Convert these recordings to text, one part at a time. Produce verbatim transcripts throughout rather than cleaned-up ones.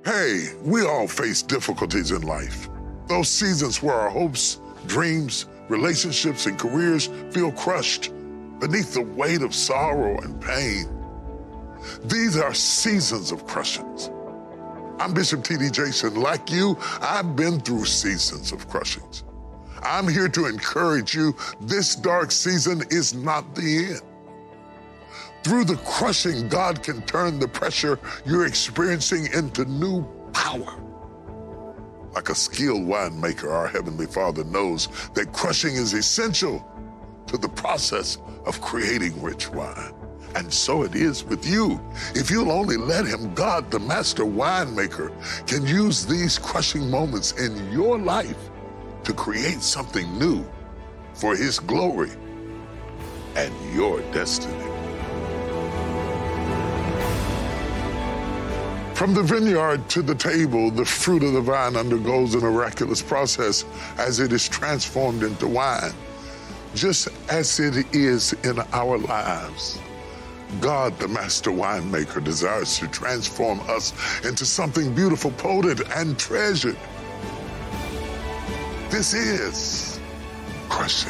Hey, we all face difficulties in life. Those seasons where our hopes, dreams, relationships, and careers feel crushed beneath the weight of sorrow and pain. These are seasons of crushings. I'm Bishop T D Jakes. Like you, I've been through seasons of crushings. I'm here to encourage you, this dark season is not the end. Through the crushing, God can turn the pressure you're experiencing into new power. Like a skilled winemaker, our Heavenly Father knows that crushing is essential to the process of creating rich wine. And so it is with you. If you'll only let Him, God, the master winemaker, can use these crushing moments in your life to create something new for His glory and your destiny. From the vineyard to the table, the fruit of the vine undergoes a miraculous process as it is transformed into wine. Just as it is in our lives, God, the master winemaker, desires to transform us into something beautiful, potent, and treasured. This is crushing.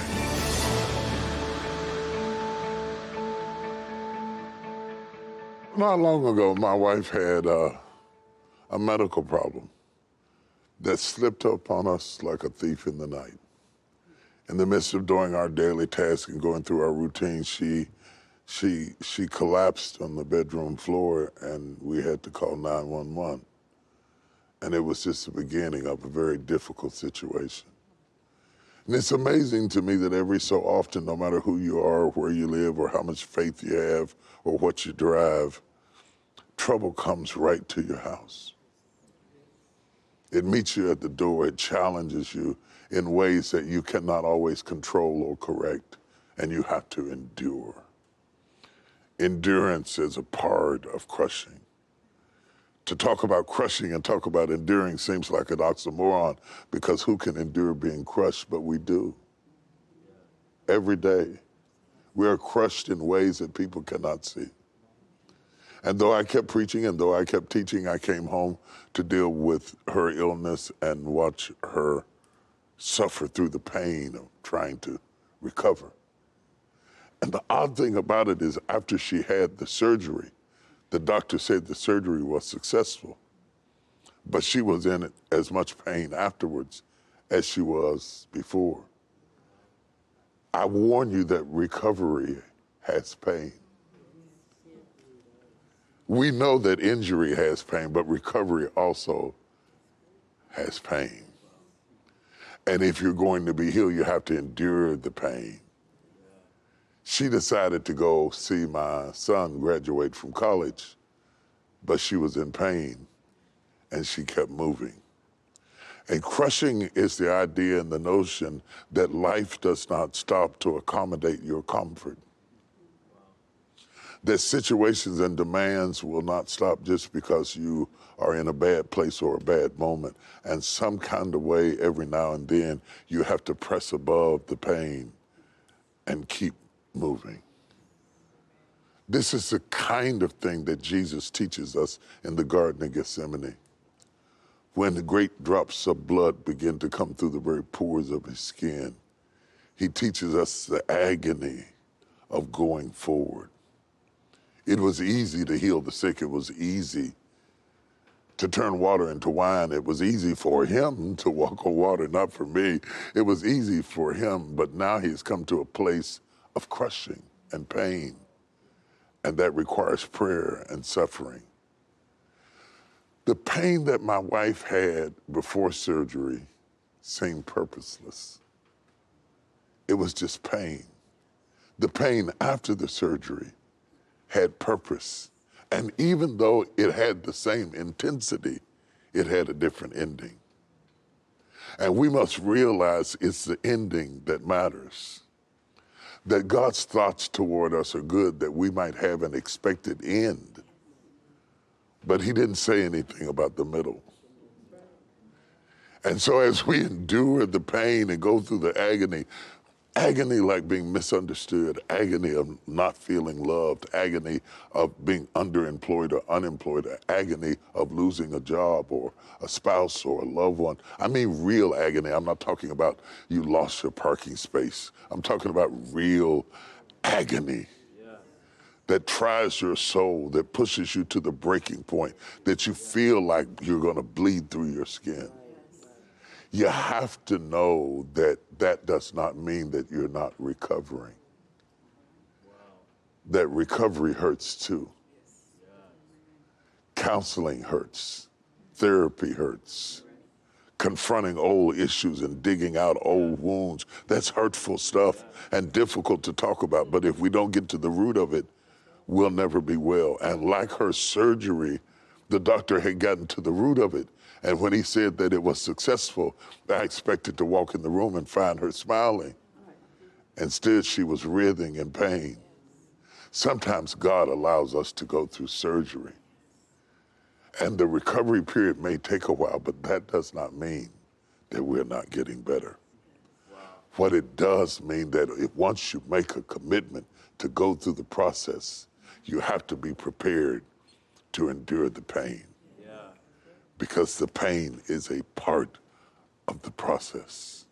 Not long ago, my wife had uh, a medical problem that slipped upon us like a thief in the night. In the midst of doing our daily tasks and going through our routine, she, she, she collapsed on the bedroom floor, and we had to call nine one one. And it was just the beginning of a very difficult situation. And it's amazing to me that every so often, no matter who you are, or where you live, or how much faith you have, or what you drive, trouble comes right to your house. It meets you at the door. It challenges you in ways that you cannot always control or correct, and you have to endure. Endurance is a part of crushing. To talk about crushing and talk about enduring seems like an oxymoron, because who can endure being crushed? But we do. Every day. We are crushed in ways that people cannot see. And though I kept preaching and though I kept teaching, I came home to deal with her illness and watch her suffer through the pain of trying to recover. And the odd thing about it is, after she had the surgery, the doctor said the surgery was successful, but she was in as much pain afterwards as she was before. I warn you that recovery has pain. We know that injury has pain, but recovery also has pain. And if you're going to be healed, you have to endure the pain. She decided to go see my son graduate from college, but she was in pain, and she kept moving. And crushing is the idea and the notion that life does not stop to accommodate your comfort. That situations and demands will not stop just because you are in a bad place or a bad moment. And some kind of way, every now and then, you have to press above the pain and keep moving. This is the kind of thing that Jesus teaches us in the Garden of Gethsemane. When the great drops of blood begin to come through the very pores of his skin, he teaches us the agony of going forward. It was easy to heal the sick. It was easy to turn water into wine. It was easy for him to walk on water, not for me. It was easy for him, but now he's come to a place of crushing and pain, and that requires prayer and suffering. The pain that my wife had before surgery seemed purposeless. It was just pain. The pain after the surgery had purpose. And even though it had the same intensity, it had a different ending. And we must realize it's the ending that matters. That God's thoughts toward us are good, that we might have an expected end. But he didn't say anything about the middle. And so as we endure the pain and go through the agony, Agony like being misunderstood, agony of not feeling loved, agony of being underemployed or unemployed, agony of losing a job or a spouse or a loved one. I mean real agony. I'm not talking about you lost your parking space. I'm talking about real agony that tries your soul, that pushes you to the breaking point, that you feel like you're going to bleed through your skin. You have to know that that does not mean that you're not recovering. Wow. That recovery hurts too. Yeah. Counseling hurts. Therapy hurts. Confronting old issues and digging out old wounds, that's hurtful stuff and difficult to talk about. But if we don't get to the root of it, we'll never be well. And like her surgery, the doctor had gotten to the root of it. And when he said that it was successful, I expected to walk in the room and find her smiling. Instead, she was writhing in pain. Sometimes God allows us to go through surgery. And the recovery period may take a while, but that does not mean that we're not getting better. Wow. What it does mean that if once you make a commitment to go through the process, you have to be prepared to endure the pain. Because the pain is a part of the process.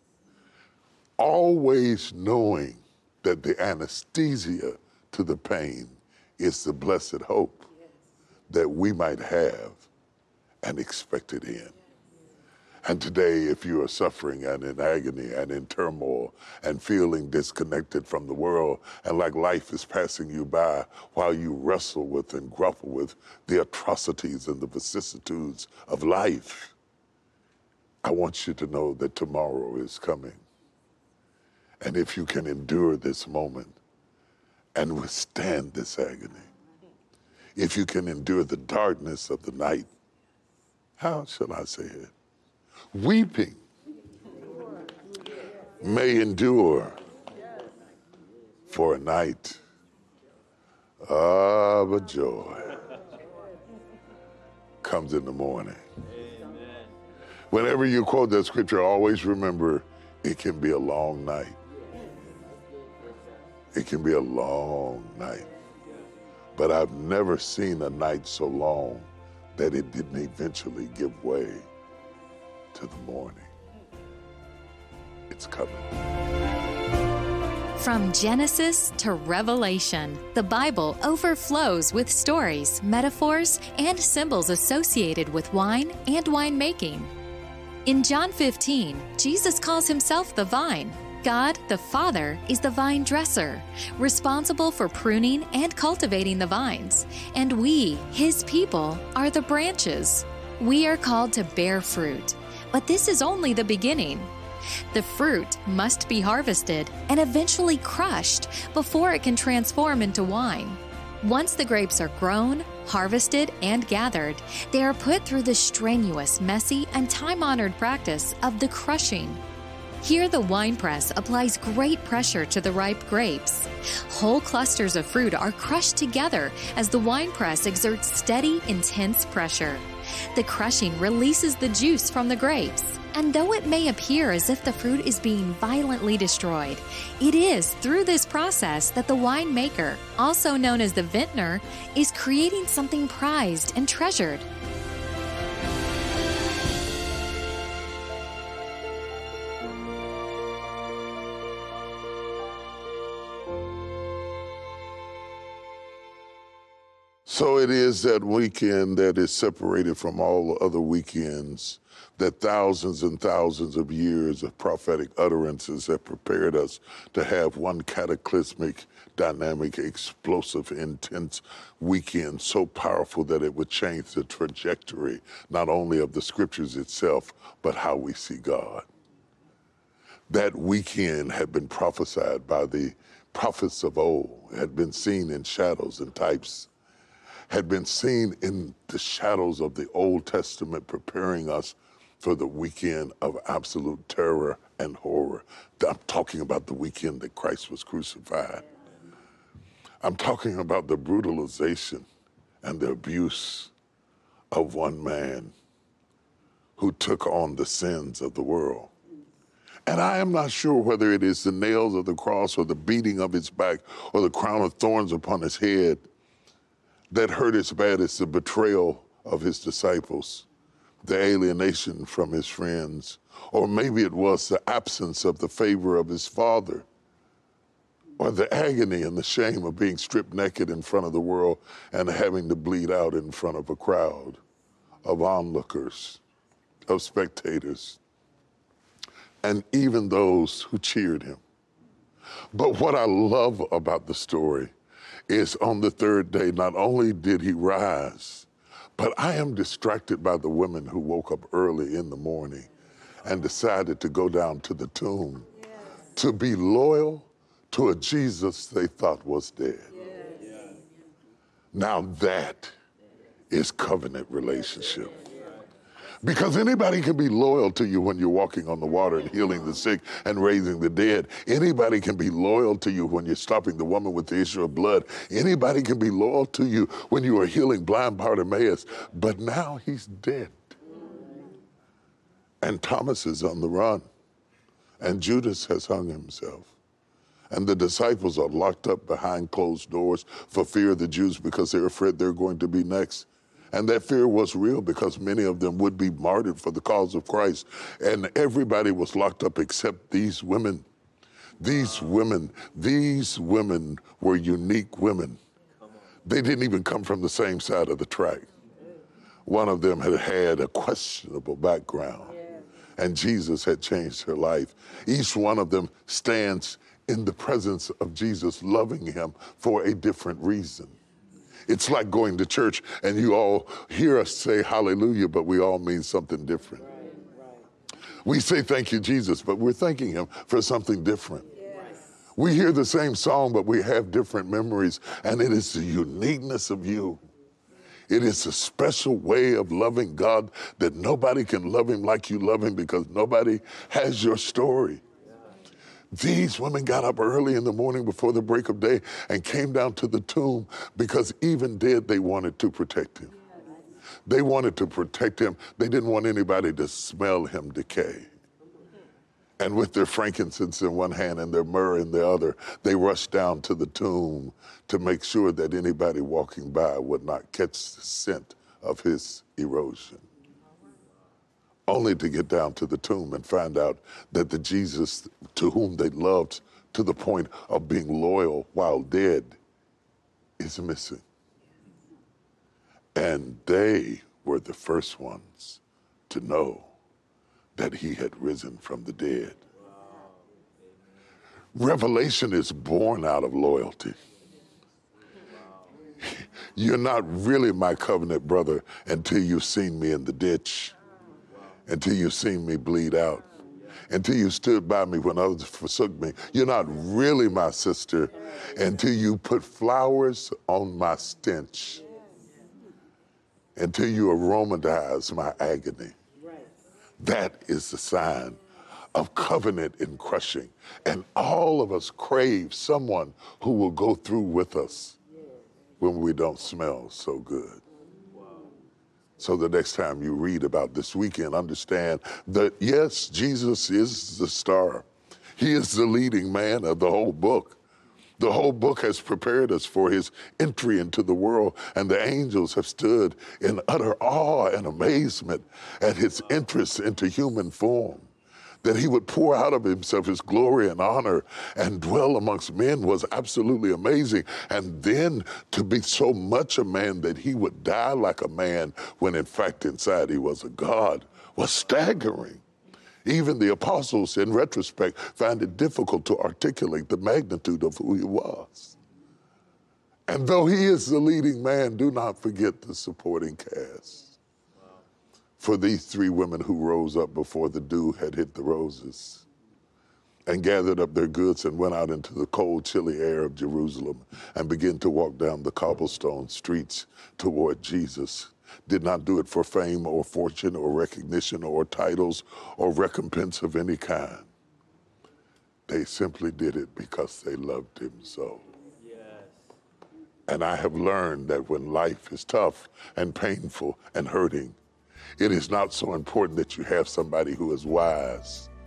Always knowing that the anesthesia to the pain is the blessed hope that we might have an expected end. And today, if you are suffering and in agony and in turmoil and feeling disconnected from the world and like life is passing you by while you wrestle with and grapple with the atrocities and the vicissitudes of life, I want you to know that tomorrow is coming. And if you can endure this moment and withstand this agony, if you can endure the darkness of the night, how shall I say it? Weeping may endure for a night, ah, but joy comes in the morning. Amen. Whenever you quote that scripture, always remember it can be a long night. It can be a long night. But I've never seen a night so long that it didn't eventually give way to the morning. It's coming. From Genesis to Revelation, the Bible overflows with stories, metaphors, and symbols associated with wine and winemaking. In John fifteen, Jesus calls himself the vine. God, the Father, is the vine dresser, responsible for pruning and cultivating the vines, and we, his people, are the branches. We are called to bear fruit, but this is only the beginning. The fruit must be harvested and eventually crushed before it can transform into wine. Once the grapes are grown, harvested, and gathered, they are put through the strenuous, messy, and time-honored practice of the crushing. Here, the wine press applies great pressure to the ripe grapes. Whole clusters of fruit are crushed together as the wine press exerts steady, intense pressure. The crushing releases the juice from the grapes. And though it may appear as if the fruit is being violently destroyed, it is through this process that the winemaker, also known as the vintner, is creating something prized and treasured. So it is that weekend that is separated from all the other weekends, that thousands and thousands of years of prophetic utterances have prepared us to have one cataclysmic, dynamic, explosive, intense weekend so powerful that it would change the trajectory, not only of the scriptures itself, but how we see God. That weekend had been prophesied by the prophets of old, had been seen in shadows and types, had been seen in the shadows of the Old Testament, preparing us for the weekend of absolute terror and horror. I'm talking about the weekend that Christ was crucified. I'm talking about the brutalization and the abuse of one man who took on the sins of the world. And I am not sure whether it is the nails of the cross or the beating of his back or the crown of thorns upon his head that hurt as bad as the betrayal of his disciples, the alienation from his friends, or maybe it was the absence of the favor of his father, or the agony and the shame of being stripped naked in front of the world and having to bleed out in front of a crowd of onlookers, of spectators, and even those who cheered him. But what I love about the story is on the third day, not only did he rise, but I am distracted by the women who woke up early in the morning and decided to go down to the tomb yes. to be loyal to a Jesus they thought was dead. Yes. Now that is covenant relationship. Because anybody can be loyal to you when you're walking on the water and healing the sick and raising the dead. Anybody can be loyal to you when you're stopping the woman with the issue of blood. Anybody can be loyal to you when you are healing blind Bartimaeus. But now he's dead. And Thomas is on the run. And Judas has hung himself. And the disciples are locked up behind closed doors for fear of the Jews because they're afraid they're going to be next. And that fear was real because many of them would be martyred for the cause of Christ. And everybody was locked up except these women. These women, these women were unique women. They didn't even come from the same side of the track. One of them had had a questionable background, and Jesus had changed her life. Each one of them stands in the presence of Jesus, loving him for a different reason. It's like going to church and you all hear us say hallelujah, but we all mean something different. Right, right. We say thank you, Jesus, but we're thanking him for something different. Yes. We hear the same song, but we have different memories, and it is the uniqueness of you. It is a special way of loving God that nobody can love him like you love him because nobody has your story. These women got up early in the morning before the break of day and came down to the tomb because even dead, they wanted to protect him. They wanted to protect him. They didn't want anybody to smell him decay. And with their frankincense in one hand and their myrrh in the other, they rushed down to the tomb to make sure that anybody walking by would not catch the scent of his erosion. Only to get down to the tomb and find out that the Jesus to whom they loved to the point of being loyal while dead is missing. And they were the first ones to know that he had risen from the dead. Revelation is born out of loyalty. You're not really my covenant brother until you've seen me in the ditch, until you've seen me bleed out, until you stood by me when others forsook me. You're not really my sister until you put flowers on my stench, until you aromatize my agony. That is the sign of covenant in crushing. And all of us crave someone who will go through with us when we don't smell so good. So the next time you read about this weekend, understand that, yes, Jesus is the star. He is the leading man of the whole book. The whole book has prepared us for his entry into the world, and the angels have stood in utter awe and amazement at his entrance into human form. That he would pour out of himself his glory and honor and dwell amongst men was absolutely amazing. And then to be so much a man that he would die like a man when in fact inside he was a God was staggering. Even the apostles, in retrospect, found it difficult to articulate the magnitude of who he was. And though he is the leading man, do not forget the supporting cast. For these three women who rose up before the dew had hit the roses and gathered up their goods and went out into the cold, chilly air of Jerusalem and began to walk down the cobblestone streets toward Jesus, did not do it for fame or fortune or recognition or titles or recompense of any kind. They simply did it because they loved him so. Yes. And I have learned that when life is tough and painful and hurting, it is not so important that you have somebody who is wise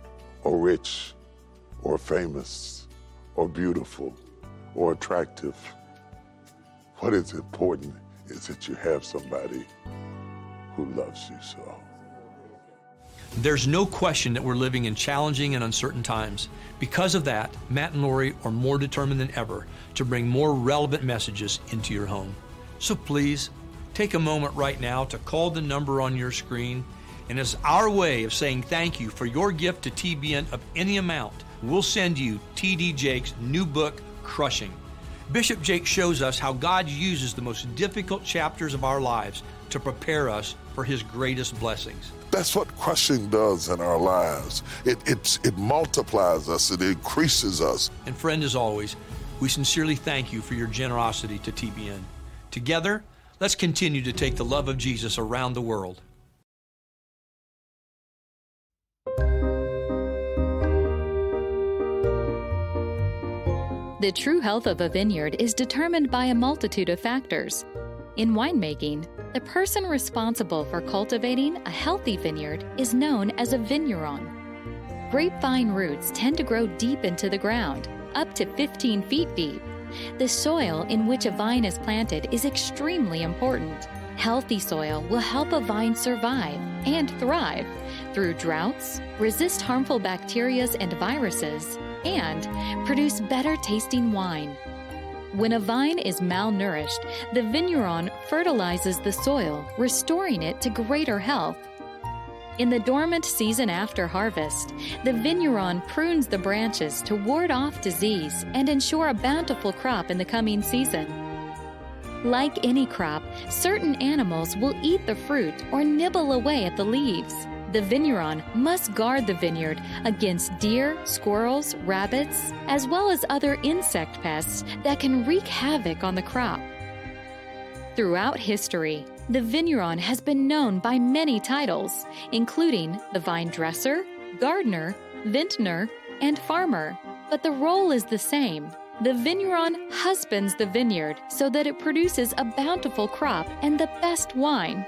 or rich or famous or beautiful or attractive. What is important is that you have somebody who loves you so. There's no question that we're living in challenging and uncertain times. Because of that, Matt and Lori are more determined than ever to bring more relevant messages into your home. So please, take a moment right now to call the number on your screen, and as our way of saying thank you for your gift to T B N of any amount, we'll send you T D Jakes' new book, Crushing. Bishop Jake shows us how God uses the most difficult chapters of our lives to prepare us for His greatest blessings. That's what crushing does in our lives. It, it, it multiplies us, it increases us. And friend, as always, we sincerely thank you for your generosity to T B N. Together, let's continue to take the love of Jesus around the world. The true health of a vineyard is determined by a multitude of factors. In winemaking, the person responsible for cultivating a healthy vineyard is known as a vigneron. Grapevine roots tend to grow deep into the ground, up to fifteen feet deep. The soil in which a vine is planted is extremely important. Healthy soil will help a vine survive and thrive through droughts, resist harmful bacteria and viruses, and produce better tasting wine. When a vine is malnourished, the vigneron fertilizes the soil, restoring it to greater health. In the dormant season after harvest, the vigneron prunes the branches to ward off disease and ensure a bountiful crop in the coming season. Like any crop, certain animals will eat the fruit or nibble away at the leaves. The vigneron must guard the vineyard against deer, squirrels, rabbits, as well as other insect pests that can wreak havoc on the crop. Throughout history, the vigneron has been known by many titles, including the vine dresser, gardener, vintner, and farmer. But the role is the same. The vigneron husbands the vineyard so that it produces a bountiful crop and the best wine.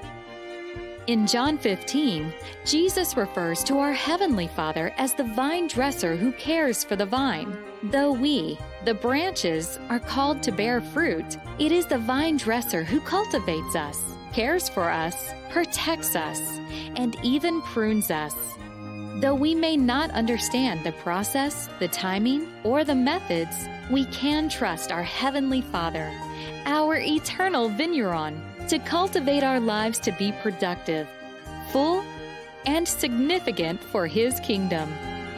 In John fifteen, Jesus refers to our Heavenly Father as the vine dresser who cares for the vine. Though we, the branches, are called to bear fruit, it is the vine dresser who cultivates us, cares for us, protects us, and even prunes us. Though we may not understand the process, the timing, or the methods, we can trust our Heavenly Father, our eternal vigneron, to cultivate our lives to be productive, full, and significant for His kingdom.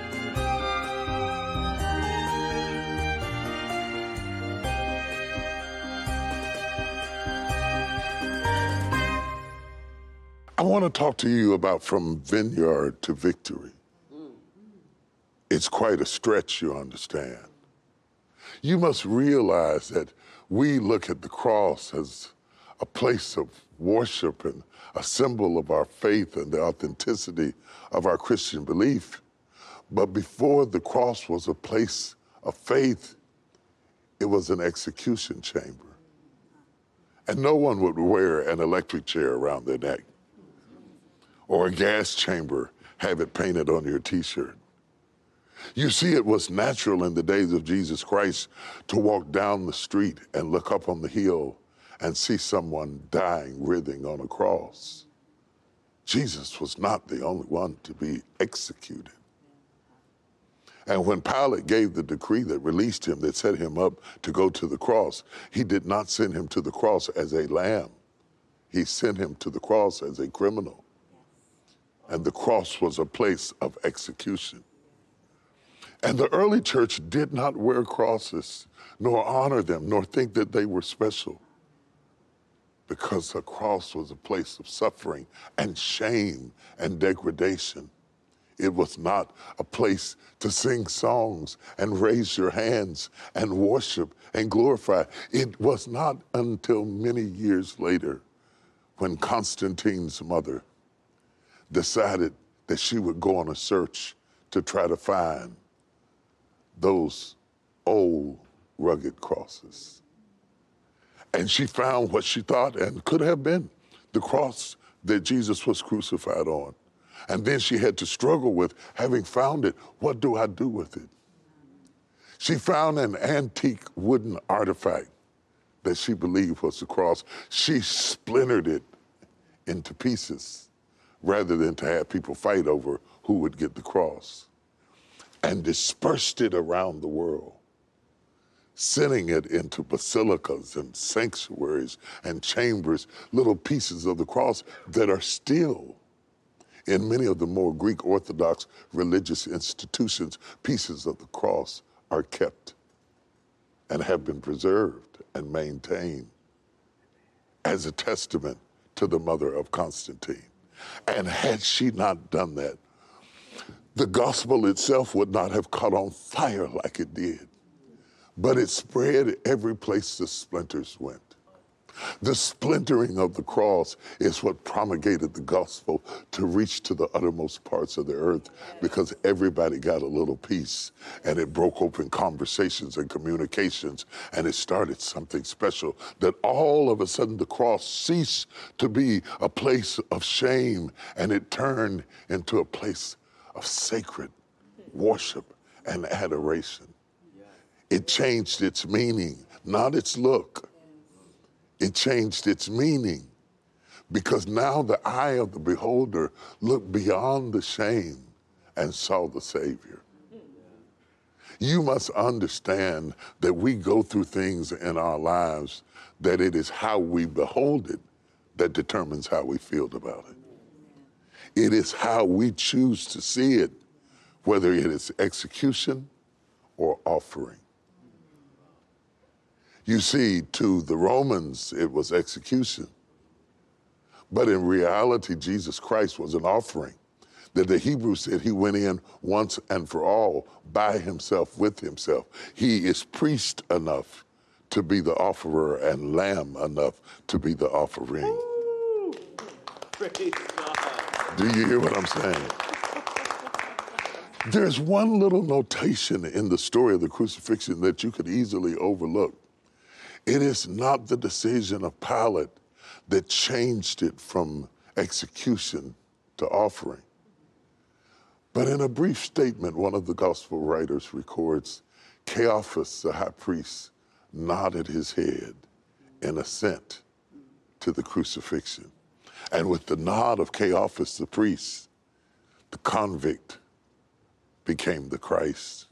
I want to talk to you about from vineyard to victory. It's quite a stretch, you understand. You must realize that we look at the cross as a place of worship and a symbol of our faith and the authenticity of our Christian belief. But before the cross was a place of faith, it was an execution chamber. And no one would wear an electric chair around their neck or a gas chamber, have it painted on your t-shirt. You see, it was natural in the days of Jesus Christ to walk down the street and look up on the hill and see someone dying, writhing on a cross. Jesus was not the only one to be executed. And when Pilate gave the decree that released him, that set him up to go to the cross, he did not send him to the cross as a lamb. He sent him to the cross as a criminal. And the cross was a place of execution. And the early church did not wear crosses, nor honor them, nor think that they were special, because the cross was a place of suffering and shame and degradation. It was not a place to sing songs and raise your hands and worship and glorify. It was not until many years later when Constantine's mother decided that she would go on a search to try to find those old rugged crosses. And she found what she thought and could have been the cross that Jesus was crucified on. And then she had to struggle with, having found it, what do I do with it? She found an antique wooden artifact that she believed was the cross. She splintered it into pieces rather than to have people fight over who would get the cross, and dispersed it around the world, sending it into basilicas and sanctuaries and chambers, little pieces of the cross that are still in many of the more Greek Orthodox religious institutions. Pieces of the cross are kept and have been preserved and maintained as a testament to the mother of Constantine. And had she not done that, the gospel itself would not have caught on fire like it did, but it spread every place the splinters went. The splintering of the cross is what promulgated the gospel to reach to the uttermost parts of the earth, because everybody got a little piece, and it broke open conversations and communications, and it started something special, that all of a sudden the cross ceased to be a place of shame, and it turned into a place of sacred worship and adoration. It changed its meaning, not its look. It changed its meaning, because now the eye of the beholder looked beyond the shame and saw the Savior. You must understand that we go through things in our lives, that it is how we behold it that determines how we feel about it. It is how we choose to see it, whether it is execution or offering. You see, to the Romans, it was execution. But in reality, Jesus Christ was an offering, that the Hebrews said he went in once and for all, by himself, with himself. He is priest enough to be the offerer and lamb enough to be the offering. Ooh, praise God. Do you hear what I'm saying? There's one little notation in the story of the crucifixion that you could easily overlook. It is not the decision of Pilate that changed it from execution to offering. But in a brief statement, one of the gospel writers records, Caiaphas, the high priest, nodded his head in assent to the crucifixion. And with the nod of Caiaphas, the priest, the convict became the Christ.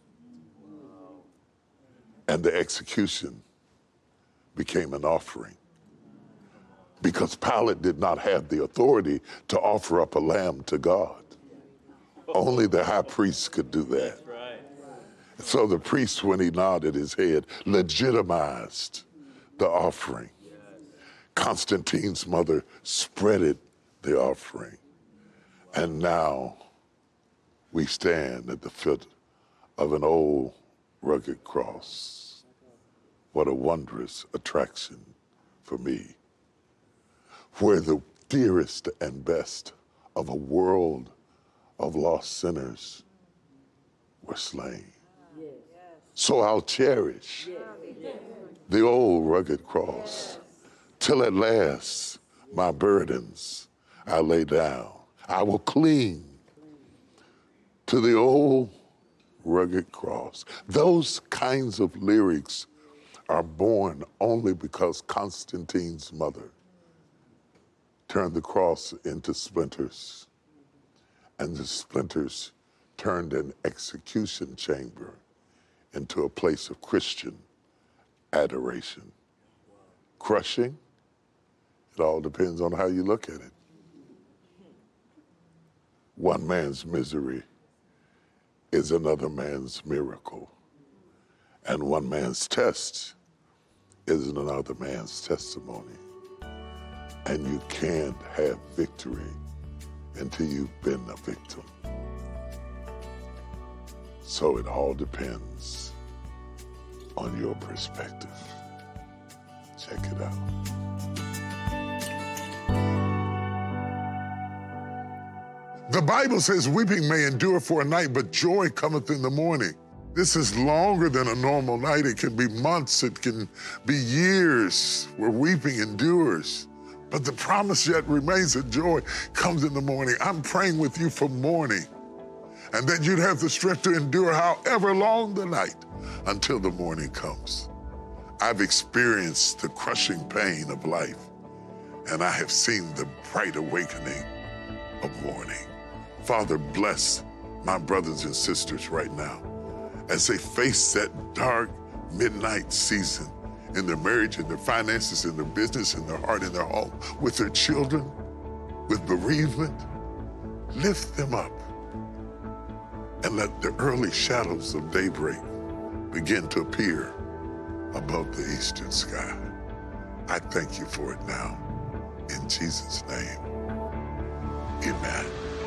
And the execution became an offering, because Pilate did not have the authority to offer up a lamb to God. Only the high priest could do that. Right. So the priest, when he nodded his head, legitimized the offering. Constantine's mother spreaded the offering. And now we stand at the foot of an old rugged cross. What a wondrous attraction for me, where the dearest and best of a world of lost sinners were slain. Yes. So I'll cherish yes. the old rugged cross, till at last my burdens I lay down. I will cling to the old rugged cross. Those kinds of lyrics are born only because Constantine's mother turned the cross into splinters, and the splinters turned an execution chamber into a place of Christian adoration. Crushing, it all depends on how you look at it. One man's misery is another man's miracle, and one man's test is another man's testimony. And you can't have victory until you've been a victim. So it all depends on your perspective. Check it out. The Bible says weeping may endure for a night, but joy cometh in the morning. This is longer than a normal night. It can be months, it can be years where weeping endures. But the promise yet remains that joy comes in the morning. I'm praying with you for morning, and that you'd have the strength to endure however long the night until the morning comes. I've experienced the crushing pain of life, and I have seen the bright awakening of morning. Father, bless my brothers and sisters right now as they face that dark midnight season in their marriage, in their finances, in their business, in their heart, in their home, with their children, with bereavement. Lift them up and let the early shadows of daybreak begin to appear above the eastern sky. I thank you for it now. In Jesus' name, amen.